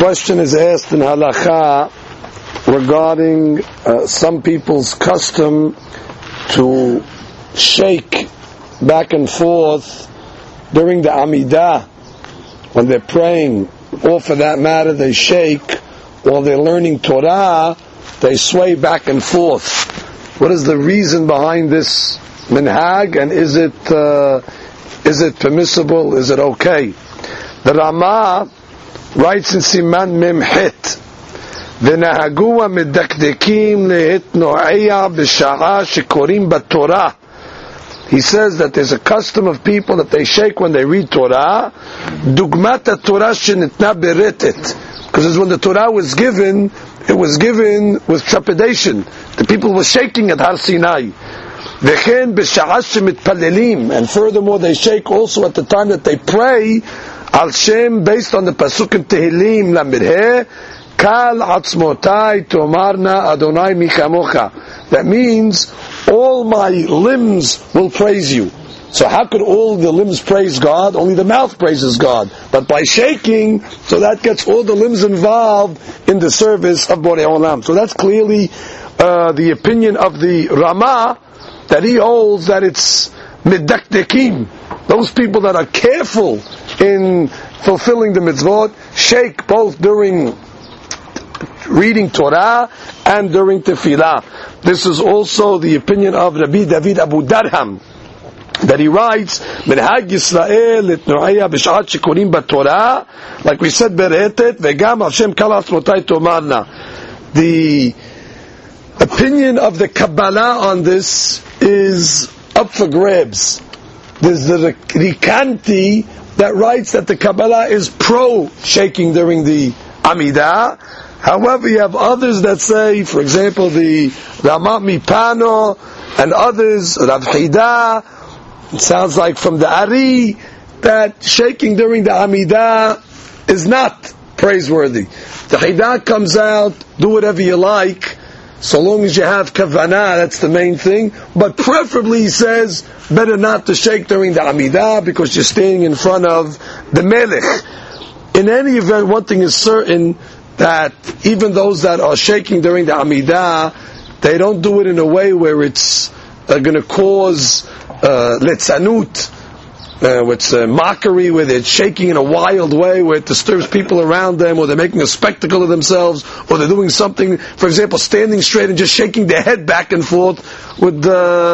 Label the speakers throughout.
Speaker 1: question is asked in halakha regarding some people's custom to shake back and forth during the Amidah when they're praying, or for that matter they shake while they're learning Torah. They sway back and forth. What is the reason behind this minhag, and is it permissible? Is it okay? The Rama writes in Siman Mem Het, ונהגו המדקדקים להתנועע בשעה שקוראים בתורה. He says that there's a custom of people that they shake when they read Torah. דוגמת התורה שניתנה ברטט. Because when the Torah was given, it was given with trepidation. The people were shaking at Har Sinai. וכן בשעה שמתפללים. And furthermore, they shake also at the time that they pray al Shem, based on the pasuk in Tehillim Lamirhe, Kal atzmotai tomarna Adonai michamocha. That means all my limbs will praise you. So how could all the limbs praise God? Only the mouth praises God. But by shaking, so that gets all the limbs involved in the service of Borei Olam. So that's clearly the opinion of the Rama, that he holds that it's medakdekim. Those people that are careful in fulfilling the mitzvot shake both during reading Torah and during tefillah. This is also the opinion of Rabbi David Abu Darham, that he writes, Minhag Yisrael etnoaya b'shat shekurim b'Torah, like we said, beretet v'gam Hashem kal atzmotai tomarna. The opinion of the Kabbalah on this is up for grabs. There's the Rikanti that writes that the Kabbalah is pro-shaking during the Amidah. However, you have others that say, for example, the Ramat Mipano and others, Rav Hida, it sounds like from the Ari, that shaking during the Amidah is not praiseworthy. The Hida comes out, do whatever you like, so long as you have kavanah, that's the main thing. But preferably, he says, better not to shake during the Amidah because you're standing in front of the Melech. In any event, one thing is certain, that even those that are shaking during the Amidah, they don't do it in a way where it's going to cause letzanut, it's mockery, where they're shaking in a wild way, where it disturbs people around them, or they're making a spectacle of themselves, or they're doing something, for example, standing straight and just shaking their head back and forth would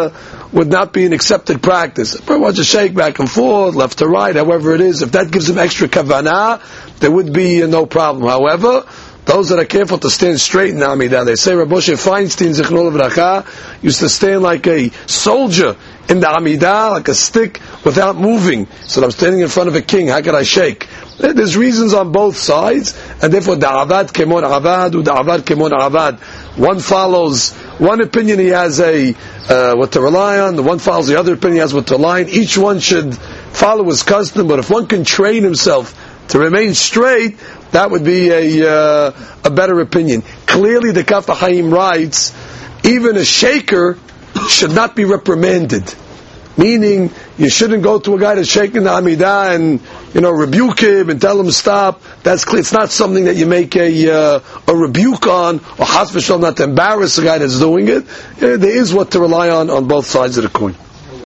Speaker 1: not be an accepted practice. A person wants to shake back and forth, left to right, however it is. If that gives them extra kavanah, there would be no problem. However, those that are careful to stand straight in the Amidah, they say Rabbi Moshe Feinstein Zichnol V'Racha used to stand like a soldier in the Amidah, like a stick, without moving. So I'm standing in front of a king, how could I shake? There's reasons on both sides, and therefore da'avad kemon avad, u'da'avad kemon avad. One follows, one opinion he has what to rely on, the one follows the other opinion he has what to rely on. Each one should follow his custom, but if one can train himself to remain straight, that would be a better opinion. Clearly the Kaf HaChaim writes, even a shaker should not be reprimanded. Meaning, you shouldn't go to a guy that's shaking the Amidah and, rebuke him and tell him stop. That's clear. It's not something that you make a rebuke on, or chas v'shalom, not to embarrass the guy that's doing it. There is what to rely on both sides of the coin.